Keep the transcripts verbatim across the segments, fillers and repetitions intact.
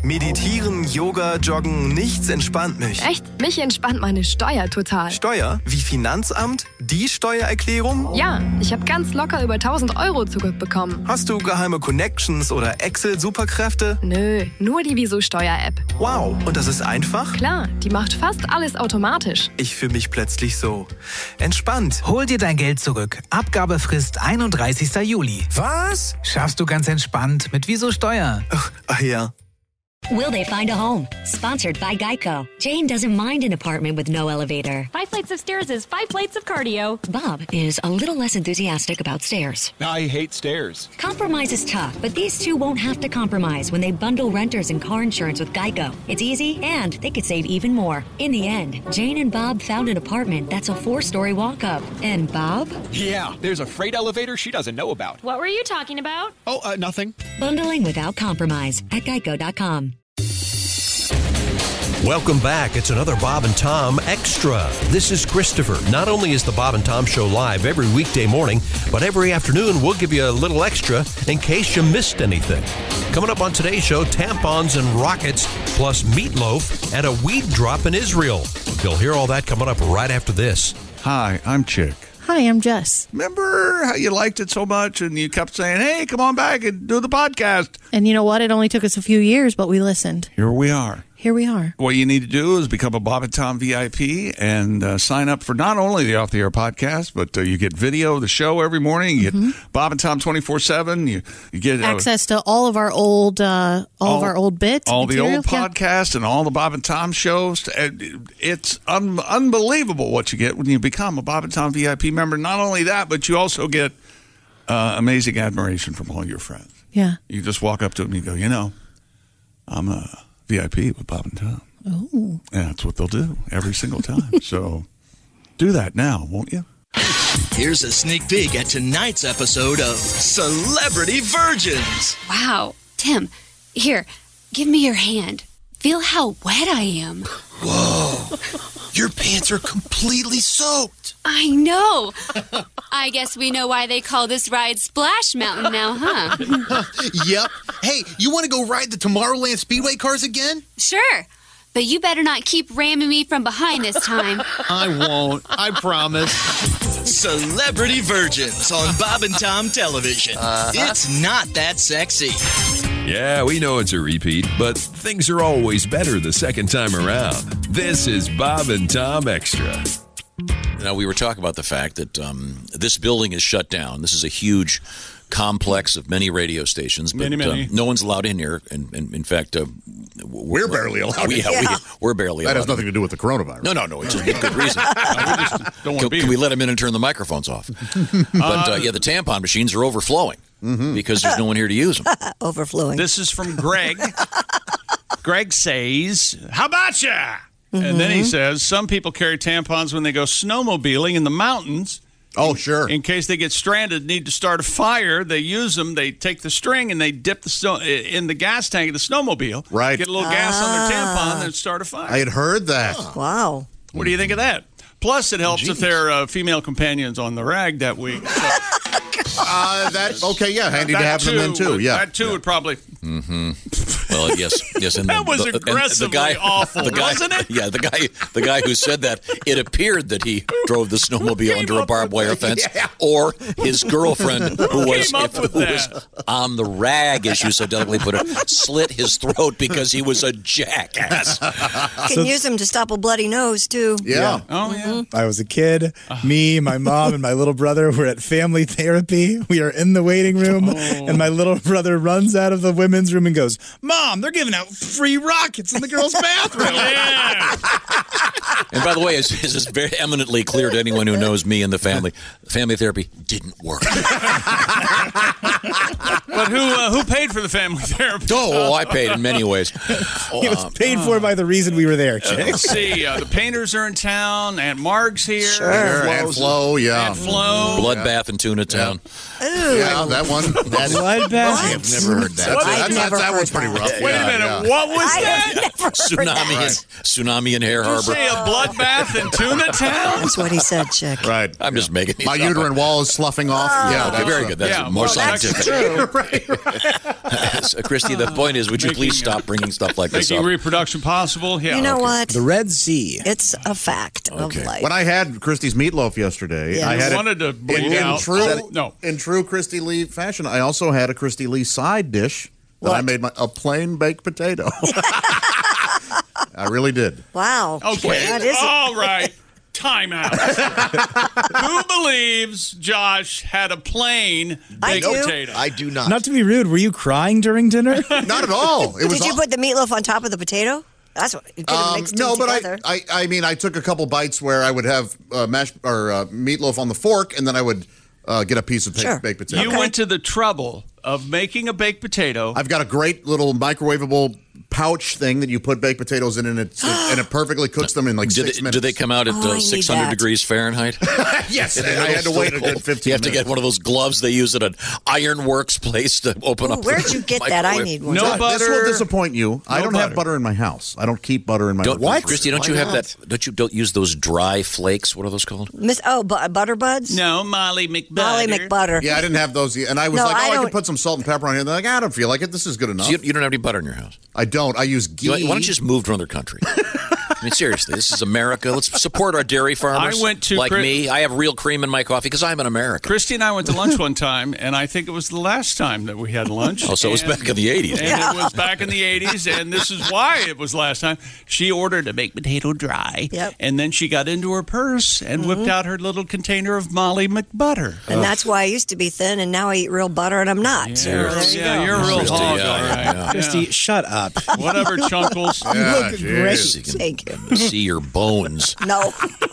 Meditieren, Yoga, Joggen, nichts entspannt mich. Echt? Mich entspannt meine Steuer total. Steuer? Wie Finanzamt? Die Steuererklärung? Ja, ich habe ganz locker über tausend Euro zurückbekommen. Hast du geheime Connections oder Excel-Superkräfte? Nö, nur die Wieso-Steuer-App. Wow, und das ist einfach? Klar, die macht fast alles automatisch. Ich fühle mich plötzlich so entspannt. Hol dir dein Geld zurück. Abgabefrist einunddreißigster Juli. Was? Schaffst du ganz entspannt mit Wieso Steuer. Ach, ach ja. Will they find a home? Sponsored by Geico. Jane doesn't mind an apartment with no elevator. Five flights of stairs is five flights of cardio. Bob is a little less enthusiastic about stairs. I hate stairs. Compromise is tough, but these two won't have to compromise when they bundle renters and car insurance with Geico. It's easy, and they could save even more. In the end, Jane and Bob found an apartment that's a four-story walk-up. And Bob? Yeah, there's a freight elevator she doesn't know about. What were you talking about? Oh, uh, nothing. Bundling without compromise at geico dot com. Welcome back. It's another Bob and Tom Extra. This is Christopher. Not only is the Bob and Tom Show live every weekday morning, but every afternoon we'll give you a little extra in case you missed anything. Coming up on today's show, tampons and rockets, plus meatloaf and a weed drop in Israel. You'll hear all that coming up right after this. Hi, I'm Chick. Hi, I'm Jess. Remember how you liked it so much and you kept saying, hey, come on back and do the podcast? And you know what? It only took us a few years, but we listened. Here we are. Here we are. What you need to do is become a Bob and Tom V I P and uh, sign up for not only the Off the Air podcast, but uh, you get video of the show every morning. You Mm-hmm. get Bob and Tom twenty-four seven. You, you get uh, access to all of our old, uh, all, all of our old bits, all material. the old podcasts, yeah. And all the Bob and Tom shows. And it's un- unbelievable what you get when you become a Bob and Tom V I P member. Not only that, but you also get uh, amazing admiration from all your friends. Yeah, you just walk up to them and you go, you know, I'm a V I P with Bob and Tom. Oh. And that's what they'll do every single time. So do that now, won't you? Here's a sneak peek at tonight's episode of Celebrity Virgins. Wow. Tim, here, give me your hand. Feel how wet I am. Whoa. Your pants are completely soaked. I know. I guess we know why they call this ride Splash Mountain now, huh? Yep. Hey, you want to go ride the Tomorrowland Speedway cars again? Sure. But you better not keep ramming me from behind this time. I won't. I promise. Celebrity Virgins on Bob and Tom Television. Uh-huh. It's not that sexy. Yeah, we know it's a repeat, but things are always better the second time around. This is Bob and Tom Extra. Now, we were talking about the fact that um, this building is shut down. This is a huge complex of many radio stations, but many, many. Uh, no one's allowed in here. And, and in fact, uh, we're barely allowed we, in. Yeah, Yeah. We, we're barely that allowed. That has nothing to do with the coronavirus. No, no, no. It's a good reason. we just don't want to be can we let them in and turn the microphones off? But, uh, yeah, the tampon machines are overflowing mm-hmm. because there's no one here to use them. Overflowing. This is from Greg. Greg says, how about ya? Mm-hmm. And then he says, some people carry tampons when they go snowmobiling in the mountains. Oh, sure. In case they get stranded, need to start a fire, they use them. They take the string and they dip the snow in the gas tank of the snowmobile. Right. Get a little ah. gas on their tampon, then start a fire. I had heard that. Oh. Wow. What do you think of that? Plus, it helps Jeez. if they're uh, female companions on the rag that week. So. uh, that okay, yeah, handy that to have too, them then too. Yeah, that too yeah. would probably. Mm-hmm. Well, yes, yes, and that the, was the, aggressively the guy, awful, the guy, wasn't it? Yeah, the guy, the guy who said that. It appeared that he drove the snowmobile under a barbed wire fence, yeah. or his girlfriend, who was if, who was on the rag, as you so delicately put it, slit his throat because he was a jackass. Can so, use him to stop a bloody nose too. Yeah. yeah. Oh yeah. Mm-hmm. I was a kid. Me, my mom, and my little brother were at family therapy. We are in the waiting room, oh. and my little brother runs out of the women's room and goes, "Mom, they're giving out free rockets in the girls' bathroom." Yeah. And by the way, it's, it's very eminently clear to anyone who knows me and the family, family therapy didn't work. But who uh, who paid for the family therapy? Oh, I paid in many ways. It was paid for by the reason we were there, Chick. Uh, let's see. Uh, the painters are in town. Aunt Marg's here. Sure. Aunt Flo, yeah. Aunt Flo. Bloodbath in Tuna Town. Yeah, yeah that one. That Bloodbath? I've never heard that. What? That's, I've that's, never that heard one's pretty that. rough. Wait yeah, a minute. Yeah. What was I that? have never Tsunami, heard in, that. tsunami in Hare Did you Harbor. say a bloodbath in Tuna Town? That's what he said, Chick. Right. I'm just making these My up. uterine wall is sloughing off. Oh. Yeah, Okay, that's very uh, good. That's yeah, more well, scientific. anything. right, right. So, Christy, the point is, would you Making, please stop bringing stuff like this Making up? reproduction possible? Yeah. You know okay. what? The Red Sea. It's a fact Okay. of life. When I had Christy's meatloaf yesterday, Yeah. I had I it wanted to in, bleed in out. true No. in true Christy Lee fashion. I also had a Christy Lee side dish that I What? made my, a plain baked potato. I really did. Wow. Okay. That is All right. Time out. Who believes Josh had a plain I baked do. potato? I do not. Not to be rude, were you crying during dinner? Not at all. It was Did you all- put the meatloaf on top of the potato? That's what you could have Um, mixed no, them but together. I, I, I mean, I took a couple bites where I would have uh, mashed or uh, meatloaf on the fork, and then I would uh, get a piece of baked, Sure. baked potato. You went to the trouble of making a baked potato. I've got a great little microwavable pouch thing that you put baked potatoes in, and it and it perfectly cooks them in like Do six they, minutes. do they come out at Oh, I uh, need six hundred that. degrees Fahrenheit? Yes, In I the had to middle wait a circle? good fifteen You have to minutes. get one of those gloves they use at an ironworks place to open Ooh, up. where'd the you get that? I microwave. need one. No John, butter. This will disappoint you. I No don't butter. have butter in my house. I don't keep butter in my Don't, house. Christy, don't Why you have not? that? Don't you don't use those dry flakes? What are those called? Miss oh, bu- butter buds? No, Molly McButter. Molly McButter. Yeah, I didn't have those. yet. And I was No, like, I oh, I, don't- could put some salt and pepper on here. And they're like, I don't feel like it. This is good enough. So you, you don't have any butter in your house. I don't. I use ghee. You- why don't you just move to another country? I mean, seriously, this is America. Let's support our dairy farmers. I went to like Chris- me. I have real cream in my coffee because I'm an American. Christy and I went to lunch one time, and I think it was the last time that we had lunch. Oh, so it was And- back in the eighties. And it was back in the eighties, and this is why it was last time. She ordered a baked potato dry, Yep. and then she got into her purse and whipped out her little container of Molly McButter. And that's why I used to be thin, and now I eat real butter, and I'm not. So Yeah, there you yeah, go. you're a real Christy, hog, yeah, all right. yeah, yeah. Christy, shut up. Whatever, Chunkles. You Yeah, look geez. great. So you can Thank you. see your bones. No.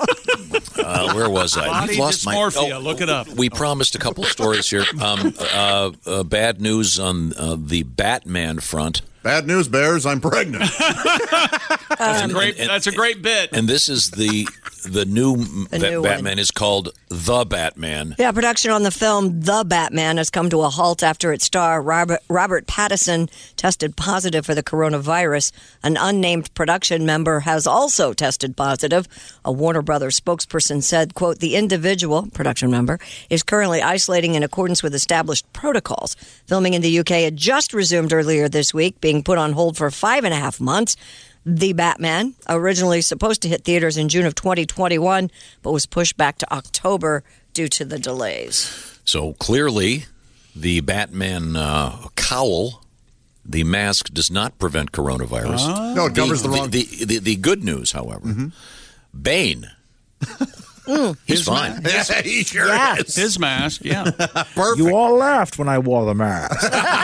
Uh, where was I? Body You've lost my. dysmorphia. Oh, Look it up. We promised a couple stories here. Um, uh, uh, bad news on uh, the Batman front. Bad news, Bears. I'm pregnant. That's, a great, that's a great bit. And this is the the new, The Ba- new Batman one. is called The Batman. Yeah, production on the film The Batman has come to a halt after its star, Robert, Robert Pattinson, tested positive for the coronavirus. An unnamed production member has also tested positive. A Warner Brothers spokesperson said, quote, the individual, production member, is currently isolating in accordance with established protocols. Filming in the U K had just resumed earlier this week, being put on hold for five and a half months. The Batman, originally supposed to hit theaters in June of twenty twenty-one, but was pushed back to October due to the delays. So clearly, the Batman uh, cowl, the mask, does not prevent coronavirus. Oh. No, it covers the wrong- The, the, the good news, however, Bane. Mm. He's His fine. ma- his- Yeah, he sure Yeah. is. His mask, yeah. Perfect. You all laughed when I wore the mask.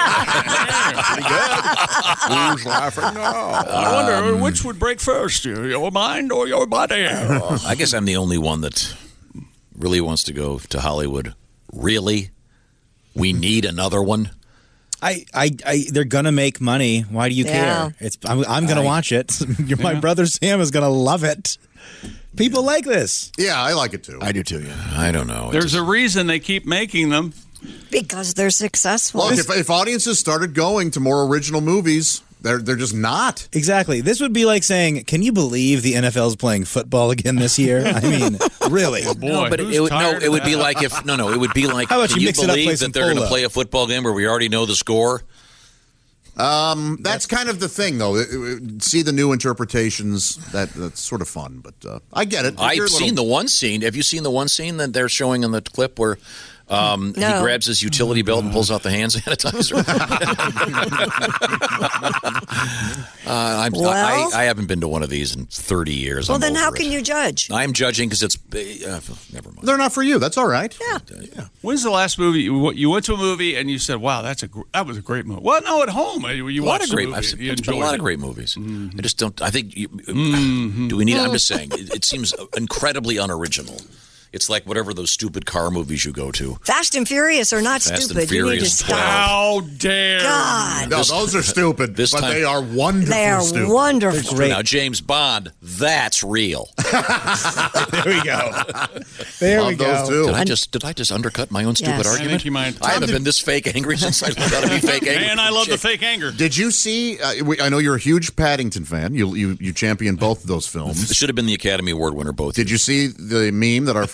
Pretty good. Who's laughing now? I wonder which would break first, your mind or your body? I guess I'm the only one that really wants to go to Hollywood. Really? We need another one? I, I, I, they're gonna make money. Why do you Yeah. care? It's, I'm, I'm gonna I- watch it. My brother Sam is gonna love it. People like this. Yeah, I like it too. I do too, yeah. I don't know. There's a reason they keep making them. Because they're successful. Look, if, if audiences started going to more original movies, they're they're just not. Exactly. This would be like saying, "Can you believe the N F L is playing football again this year?" I mean, really? Boy, no, but it, who's it would, no, tired it of would be that? like if no, no, it would be like. How about can you you mix it up, play believe some that they're going to polo? play a football game where we already know the score? Um, that's kind of the thing, though. It- it- See the new interpretations. That that's sort of fun, but uh, I get it. If I've you're a seen little- the one scene. Have you seen the one scene that they're showing in the clip where um, No. he grabs his utility belt and pulls out the hand sanitizer? uh, I'm, Well- I, I haven't been to one of these in thirty years. well, I'm then how over can it. you judge? I'm judging because it's uh, never mind. They're not for you. That's all right. Yeah. When's the last movie you, you went to a movie and you said, "Wow, that's a gr- that was a great movie"? Well, no, at home you, you a lot watched of the great. movie, I've seen you it's been a enjoyed lot it. of great movies. Mm-hmm. I just don't. I think. You, Do we need? I'm just saying. It, it seems incredibly unoriginal. It's like whatever those stupid car movies you go to. Fast and Furious are not Fast and stupid. You need to Furious stop. How dare God. No, those are stupid. this but time- they are wonderful. They are stupid. wonderful. Great. Now, James Bond, that's real. There we go. There Love we go. those too. Did I just did I just undercut my own stupid Yes. I argument? think you might. I haven't been this fake angry since I learned how to be fake angry. Man, I love the fake anger. Did you see? Uh, we, I know you're a huge Paddington fan. You you you champion both of those films. It should have been the Academy Award winner both. Did you see the meme that our friend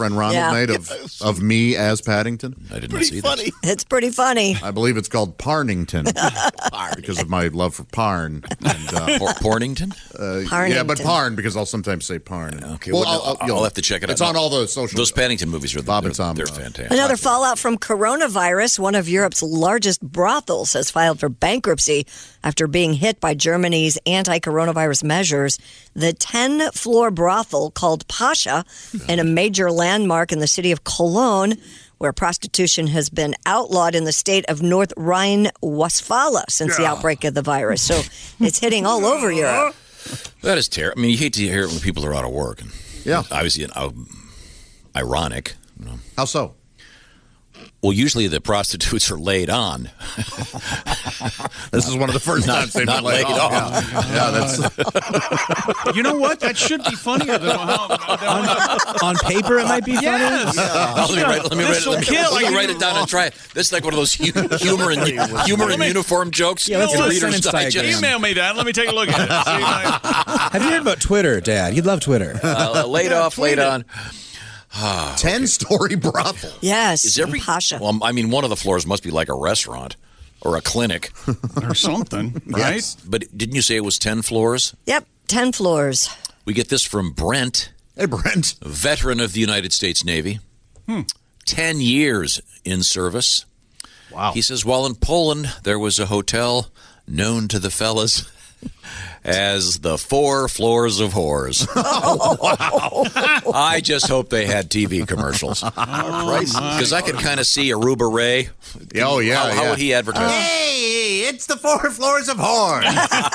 friend Ronald Yeah. made of, of me as Paddington? I didn't Pretty see funny. that. It's pretty funny. I believe it's called Parnington because of my love for Parn. And, uh, Por- Pornington? Uh, Parnington. yeah, but Parn because I'll sometimes say Parn. Okay, well, well, I'll, I'll, you'll- I'll have to check it out. It's on all those social. Those Paddington movies are the, Bob and they're, Tom, they're uh, fantastic. Another fallout from coronavirus. One of Europe's largest brothels has filed for bankruptcy after being hit by Germany's anti-coronavirus measures. The ten-floor brothel called Pasha in a major landmark in the city of Cologne, where prostitution has been outlawed in the state of North Rhine-Westphalia since the Yeah. outbreak of the virus. So it's hitting all over Europe. That is terrible. I mean, you hate to hear it when people are out of work. And yeah. Obviously, uh, ironic. You know. How so? Well, usually the prostitutes are laid on. This is one of the first Not- times they've not been laid laid off. off. Yeah, yeah that's. You know what? That should be funnier than how. On paper, it might be funny. Yes. Let me write, let me write, This'll let me, kill. let me I write can- it down and try it. This is like one of those hu- humor and humor and uniform jokes. Yeah, let's in do a Reader's sentence Digest. diagram. Email me that. Let me take a look at it. See my- Have you heard about Twitter, Dad? You'd love Twitter. Uh, laid off, laid on. Ten-story brothel. Yes, Is every Pasha. Well, I mean, one of the floors must be like a restaurant or a clinic or something, right? Yes. But didn't you say it was ten floors? Yep, ten floors. We get this from Brent. Hey, Brent. Veteran of the United States Navy. Hmm. Ten years in service. Wow. He says, while in Poland, there was a hotel known to the fellas as the Four Floors of Whores. Oh, wow. I just hope they had T V commercials. Because I could kind of see Aruba Ray. Oh, yeah. How, how yeah. would he advertise? Hey, it's the Four Floors of Whores.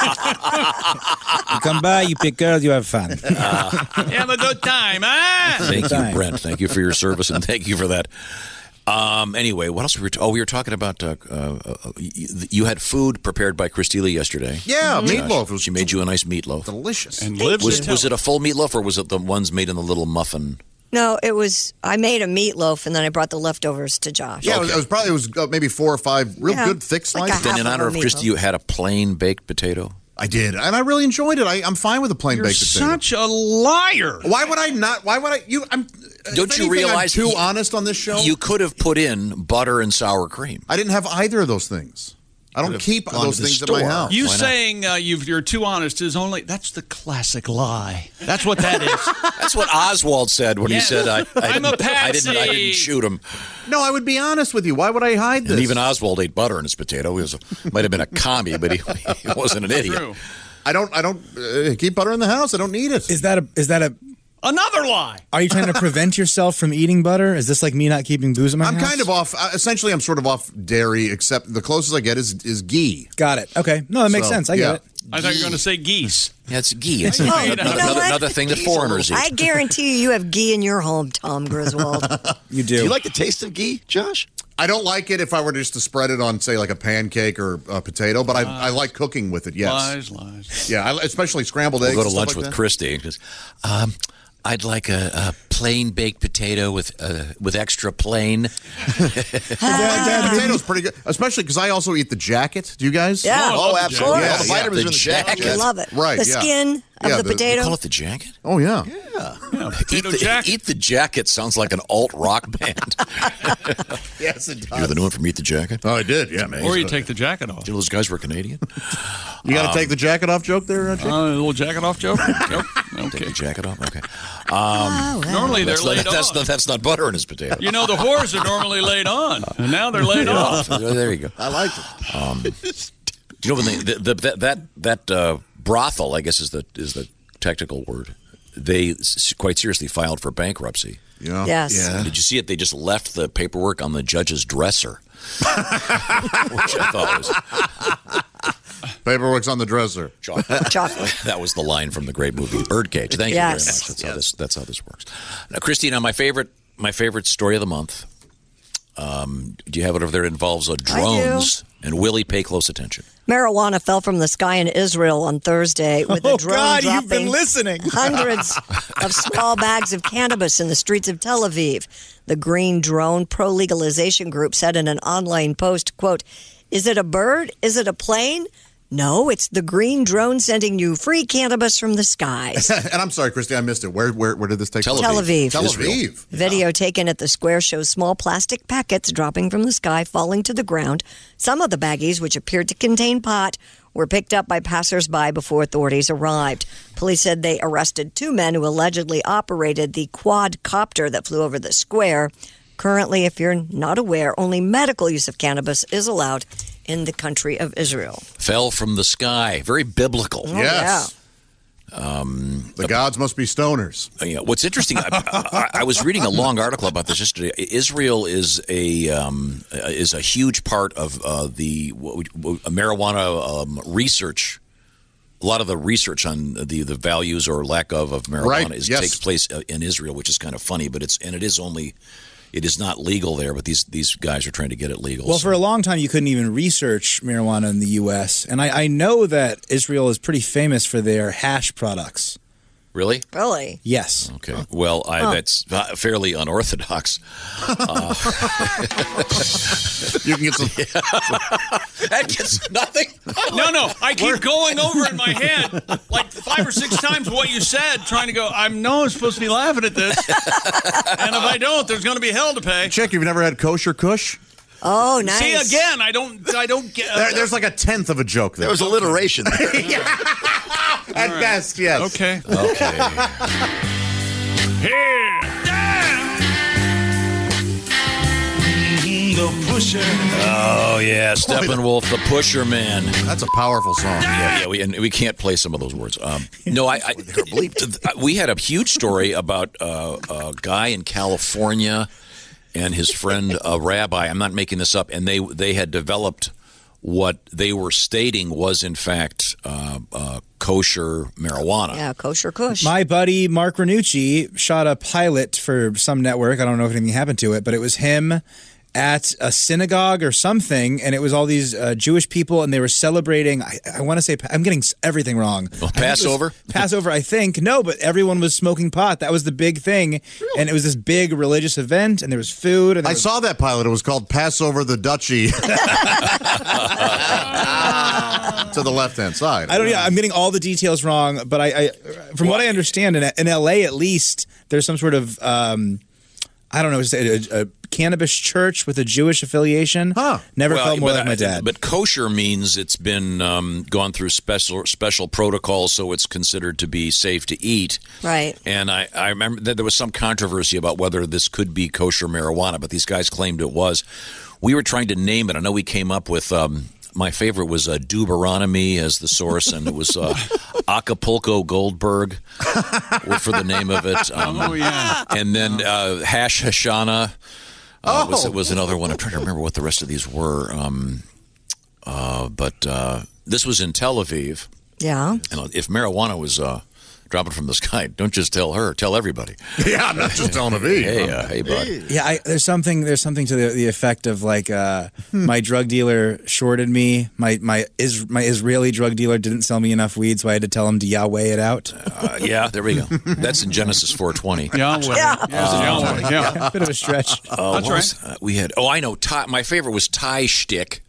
You come by, you pick girls, you have fun. Have a good time, huh? Thank you, Brent. Thank you for your service, and thank you for that. Um, anyway, what else were we? T- oh, we were talking about. Uh, uh, uh, you, you had food prepared by Christila yesterday. Yeah, Josh. meatloaf. Was She made you a nice meatloaf. delicious. And lives Was, to was tell. it a full meatloaf, or was it the ones made in the little muffin? No, it was. I made a meatloaf and then I brought the leftovers to Josh. Yeah, it, was, it was probably it was uh, maybe four or five real Yeah, good thick like a slices. half Then, in of honor a of Christy, meatloaf. you had a plain baked potato. I did, and I really enjoyed it. I, I'm fine with a plain You're baked potato. such a liar. Why would I not? Why would I? You? I'm. Don't if you anything, realize I'm too you- honest on this show? You could have put in butter and sour cream. I didn't have either of those things. I don't Could have keep gone those to the things at my store. house. You Why not? saying uh, you've, you're too honest is only that's the classic lie. That's what that is. That's what Oswald said when Yeah. he said, I, I, I'm a didn't, I, didn't, I patsy. didn't shoot him. No, I would be honest with you. Why would I hide this? And even Oswald ate butter in his potato. He was a, might have been a commie, but he, he wasn't an idiot. True. I don't. I don't uh, keep butter in the house. I don't need it. Is that a? Is that a? Another lie. Are you trying to prevent yourself from eating butter? Is this like me not keeping booze in my I'm house? kind of off. Uh, essentially, I'm sort of off dairy. Except the closest I get is is ghee. Got it. Okay. No, that makes So, sense. I yeah. get it. I thought you were going to say geese. Yeah, it's ghee. It's Oh, another, you know another, what? another thing that foreigners eat. I guarantee you, you have ghee in your home, Tom Griswold. You do. Do you like the taste of ghee, Josh? I don't like it if I were just to spread it on, say, like a pancake or a potato. But I, I like cooking with it. Yes. Lies, lies. Yeah, I, especially scrambled eggs. We'll go to and lunch stuff with like that. Christy. He goes, um, I'd like a, a plain baked potato with uh, with extra plain. Potatoes pretty good, especially because I also eat the jacket. Do you guys? Yeah. Oh, absolutely. Yeah, All the yeah, vitamins the are in the jacket. jacket. I love it. Right, The yeah. skin of Yeah, the the- You potato. call it the jacket? Oh yeah. Yeah, potato Eat the, jacket. Eat the Jacket sounds like an alt rock band. Yes, it You're the new one from Eat the Jacket? Oh, I did. Yeah, man. Or you take the jacket off. You know those guys were Canadian? You got to Um, take the jacket off joke there, uh, Jake? Uh, a little jacket off joke. Yep. Take the Okay. jacket off? Okay. Um, Oh, wow. Normally they're that's, not, laid that's, off. not, that's not butter in his potato. You know, the whores are normally laid on, and now they're laid off. There you go. I like it. Um, do you know when they, the, the, that that that uh, brothel? I guess is the is the technical word. They s- quite seriously filed for bankruptcy. Yeah. Yes. Yeah. Did you see it? They just left the paperwork on the judge's dresser, which I thought was Paperwork's on the dresser. chocolate. Chocolate. That was the line from the great movie Birdcage. Thank Yes. you very much. That's how this that's how this works. Now, Christina, my favorite my favorite story of the month. Um, do you have it over there? It involves uh, drones. And Willie, pay close attention. Marijuana fell from the sky in Israel on Thursday with a Oh, drone God, you've dropping been listening. hundreds of small bags of cannabis in the streets of Tel Aviv. The Green Drone pro-legalization group said in an online post, quote, "Is it a bird? Is it a plane? No, it's the green drone sending you free cannabis from the skies. And I'm sorry, Christy, I missed it. Where where, where did this take Tel place? Aviv. Tel Aviv. Video taken at the square shows small plastic packets dropping from the sky, falling to the ground. Some of the baggies, which appeared to contain pot, were picked up by passersby before authorities arrived. Police said they arrested two men who allegedly operated the quadcopter that flew over the square. Currently, if you're not aware, only medical use of cannabis is allowed in the country of Israel. Fell from the sky. Very biblical. Oh, Yes. Um, The gods must be stoners. Uh, yeah, what's interesting, I, I, I was reading a long article about this yesterday. Israel is a um, is a huge part of uh, the what we, what, marijuana um, research. A lot of the research on the, the values or lack of of marijuana Right, is, yes. takes place in Israel, which is kind of funny. But it's and it is only it is not legal there. But these these guys are trying to get it legal. Well, so. for a long time, you couldn't even research marijuana in the U S, and I, I know that Israel is pretty famous for their hash products. Really? Really? Yes. Okay. Well, I, Huh. that's uh, fairly unorthodox. Uh, You can get some. that gets nothing. No, no. I keep going over in my head like five or six times what you said, trying to go, I know I'm supposed to be laughing at this. And if I don't, there's going to be hell to pay. Chick, you've never had kosher kush? Oh, nice. See, again, I don't I don't get There, there's like a tenth of a joke there. There was alliteration. At best, yes. Okay. Okay. Here. The Pusher. Oh yeah, Steppenwolf, the Pusher Man. That's a powerful song. Yeah, yeah, we and we can't play some of those words. Um, no, I, I we had a huge story about uh, a guy in California and his friend, a rabbi. I'm not making this up, and they they had developed what they were stating was in fact uh, uh, kosher marijuana. Yeah, kosher kush. My buddy Mark Ranucci shot a pilot for some network. I don't know if anything happened to it, but it was him at a synagogue or something, and it was all these uh, Jewish people, and they were celebrating. I, I want to say I'm getting everything wrong. Well, I think it was Passover? Passover, I think. No, but everyone was smoking pot. That was the big thing, and it was this big religious event, and there was food. And there I was- saw that pilot. It was called Passover the Duchy. To the left-hand side. I don't know. I'm getting all the details wrong, but I, I from what I understand, in, in L A at least, there's some sort of um, I don't know, a, a, a cannabis church with a Jewish affiliation. Huh. Never Well, felt more but, like my dad. But kosher means it's been um, gone through special special protocols, so it's considered to be safe to eat. Right. And I, I remember that there was some controversy about whether this could be kosher marijuana, but these guys claimed it was. We were trying to name it. I know we came up with. Um, My favorite was uh, Deuteronomy as the source, and it was uh, Acapulco Goldberg for the name of it. Um, Oh, yeah. And then uh, Hash Hashanah uh, was, Oh. was another one. I'm trying to remember what the rest of these were. Um, uh, but uh, this was in Tel Aviv. Yeah. And if marijuana was uh, dropping from the sky, don't just tell her, tell everybody. Yeah, I'm not just telling a V. Hey, uh, hey, bud. Yeah, I, there's something. There's something to the, the effect of like uh, my drug dealer shorted me. My my is my Israeli drug dealer didn't sell me enough weed, so I had to tell him to Yahweh it out. Uh, yeah, there we go. That's in Genesis four twenty. Yahweh. Yeah. Yes, Yahweh. Yeah. Bit of a stretch. Uh, That's what was- uh, we had. Oh, I know. Ty, my favorite was Thai shtick.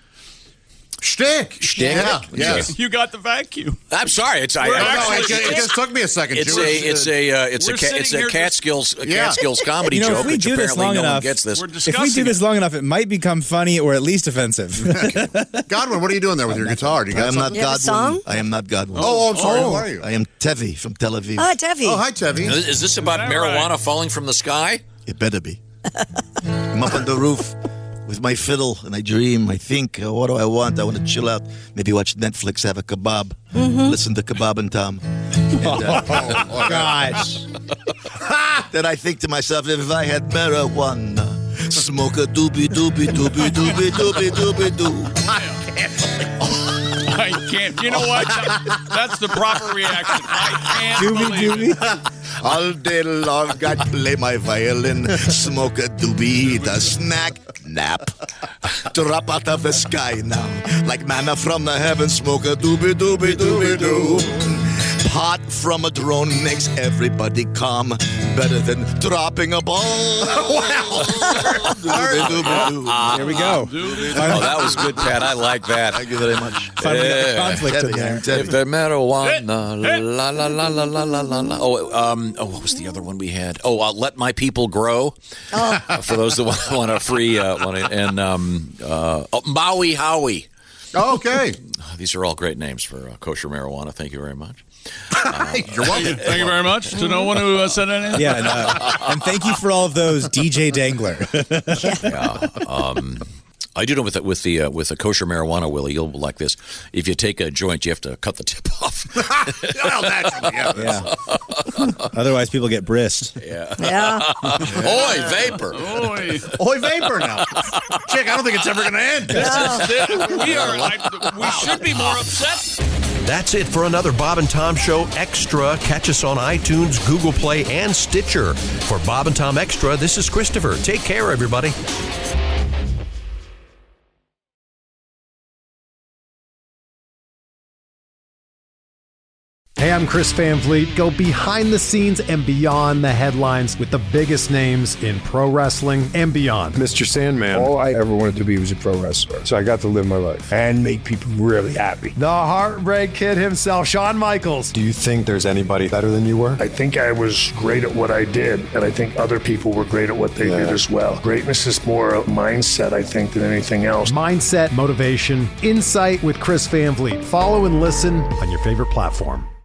Shtick. Shtick. Yeah, yes. You got the vacuum. I'm sorry. It's I. We're I- No, actually- it, just, it just took me a second. It's Jewish, a it's uh, a uh, it's a We're ca- it's sitting a here Catskills a Yeah. Catskills comedy You know, joke, if we which do this apparently long no one enough, gets this. We're If discussing we do this it. long enough, it might become funny or at least offensive. Godwin, what are you doing there with your guitar? Do you I got am not something? You have a Godwin. song? I am not Godwin. Oh, oh, I'm sorry. Who are you? I am Tevi from Tel Aviv. Ah, Tevi. Oh, hi, Tevi. Is is this about Is that marijuana right? falling from the sky? It better be. I'm up on the roof with my fiddle, and I dream. I think, uh, what do I want? I want to chill out. Maybe watch Netflix, have a kebab, listen to Kebab and Tom. And, uh, Oh, gosh. then I think to myself, if I had marijuana, smoke a doobie doobie doobie doobie doobie doobie doo. I can't. You know what? That's the proper reaction. I can't Doobie believe it. doobie. All day long, I'd play my violin, smoke a doobie, eat a snack, nap. Drop out of the sky now, like manna from the heavens, smoke a doobie doobie doobie doo. Hot from a drone makes everybody calm. Better than dropping a ball. There we go. Oh, that was good, Pat. I like that. Thank you very much. Finally got the conflict in there. If the marijuana, la la la la la la la la. Oh, um, oh, what was the other one we had? Oh, uh, Let My People Grow. Oh. Uh, for those that want, want a free, uh, want a, and um, uh, oh, Maui Howie. Okay. These are all great names for uh, kosher marijuana. Thank you very much. Uh, You're welcome. Thank you very much to no one who uh, said anything. Yeah, and, uh, and thank you for all of those, D J Dangler. yeah. Um, I do know with the, with the uh, with the kosher marijuana, Willie, you'll like this. If you take a joint, you have to cut the tip off. Well, naturally, yeah. Yeah. Otherwise, people get brist. Yeah. Yeah. Oi, vapor. Oi. Oi, vapor now. Chick, I don't think it's ever going to end. This is it. We are like, we should be more upset. That's it for another Bob and Tom Show Extra. Catch us on iTunes, Google Play, and Stitcher. For Bob and Tom Extra, this is Christopher. Take care, everybody. Hey, I'm Chris Van Vliet. Go behind the scenes and beyond the headlines with the biggest names in pro wrestling and beyond. Mister Sandman, all I ever wanted to be was a pro wrestler. So I got to live my life and make people really happy. The Heartbreak Kid himself, Shawn Michaels. Do you think there's anybody better than you were? I think I was great at what I did, and I think other people were great at what they yeah. did as well. Greatness is more a mindset, I think, than anything else. Mindset, motivation, insight with Chris Van Vliet. Follow and listen on your favorite platform.